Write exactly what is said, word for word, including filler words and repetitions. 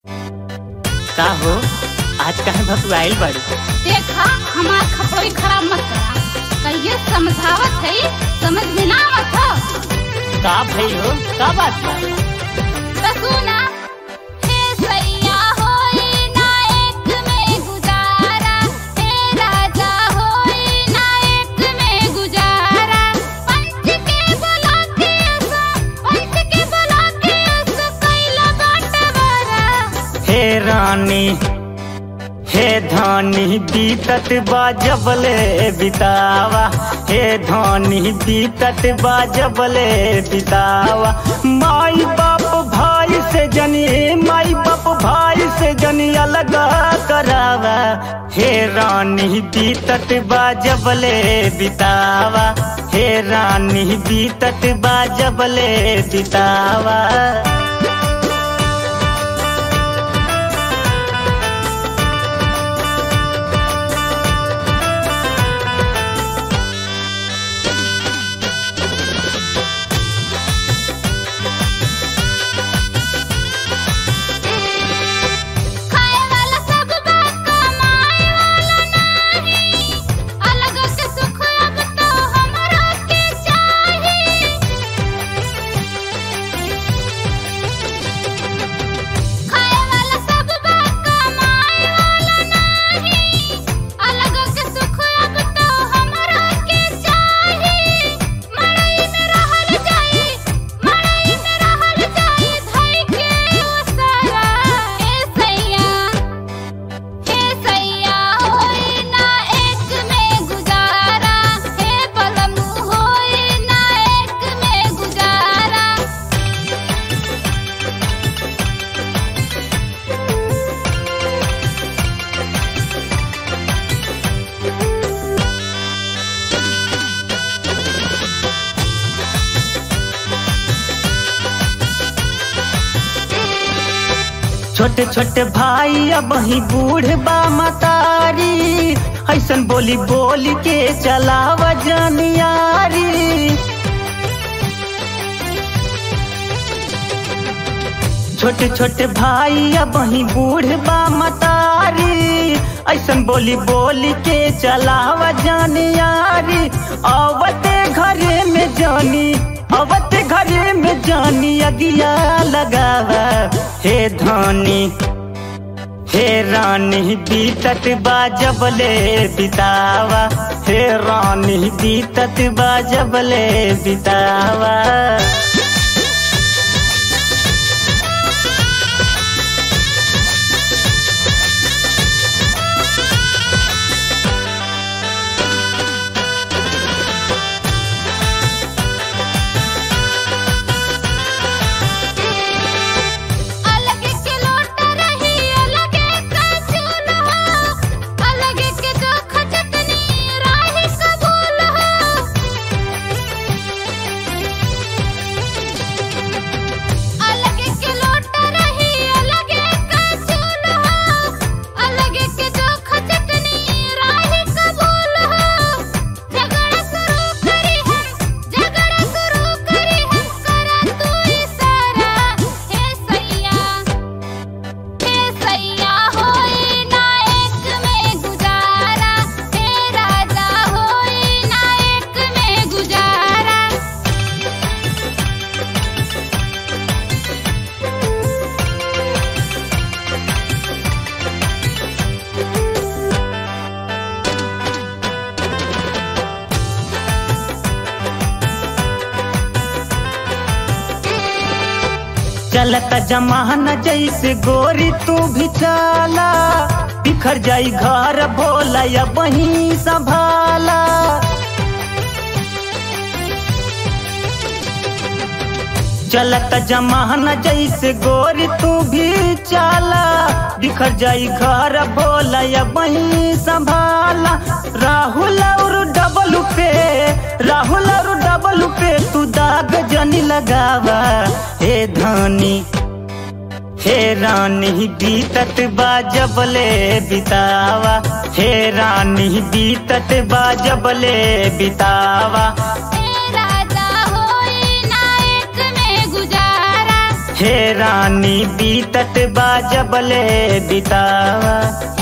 का हो आज काहे भकुआइल बाड़ी? देखा हमार खपोरी खराब मत करा, कहिए समझावत है समझ में ना आवत हो। का भई हो का बात बा? तो सुना हे सैया होई ना एक में गुजारा, हे राजा होई ना एक में गुजारा। पंच के बुला के ऐसा, पंच के बुला के ऐसा कैला बंटवारा। हे रानी हे धानी बीतत बा जबले बितावा, हे धानी बीतत बा जबले बितावा। माई बाप भाई से जनी, माई बाप भाई से जनी अलग करावा। हे रानी बीतत बा जबले बितावा, हे रानी बीतत बा जबले बितावा। छोटे छोटे भाई अब ही बूढ़ बा मतारी, ऐसन बोली बोली के चलावा जानियारी। छोटे छोटे भाई अब ही बूढ़ बा मतारी, ऐसन बोली बोली के चलावा जानियारी। आवते घरे में जानी, आवते घरे में जानी अगिया लगावा। हे धानी हे रानी बीतत बा जबले बितावा, हे रानी बीतत बा जबले बितावा। चलता जमाना जैसे गोरी तू भी चला, बिखर जाई घर भोला या वहीं संभाला। चलता जमाना जैसे गोरी तू भी चला, बिखर जाई घर भोला या वहीं संभाला। राहुल और डबल पे, राहुल और डबल पे तू दाग जनी लगावा। हे धानी हे रानी बीतत बा जबले बितावा, हे रानी बीतत बा जबले बितावा। हे राजा होई ना एक में गुजारा, हे रानी बीतत बा जबले बितावा।